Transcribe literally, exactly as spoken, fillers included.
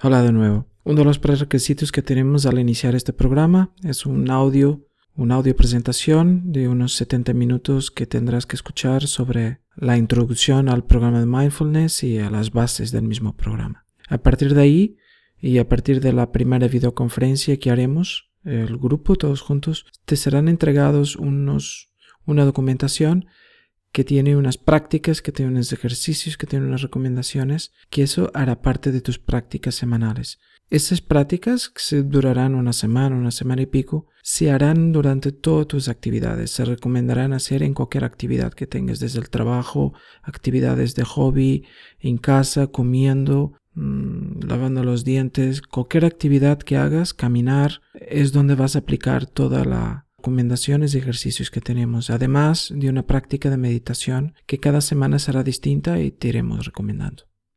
Hola de nuevo. Uno de los prerequisitos que tenemos al iniciar este programa es un audio, una audio presentación de unos setenta minutos que tendrás que escuchar sobre la introducción al programa de Mindfulness y a las bases del mismo programa. A partir de ahí y a partir de la primera videoconferencia que haremos, el grupo todos juntos, te serán entregados unos, una documentación que tiene unas prácticas, que tiene unos ejercicios, que tiene unas recomendaciones, que eso hará parte de tus prácticas semanales. Estas prácticas, que se durarán una semana, una semana y pico, se harán durante todas tus actividades. Se recomendarán hacer en cualquier actividad que tengas, desde el trabajo, actividades de hobby, en casa, comiendo, mmm, lavando los dientes. Cualquier actividad que hagas, caminar, es donde vas a aplicar toda la recomendaciones y ejercicios que tenemos, además de una práctica de meditación que cada semana será distinta y te iremos recomendando.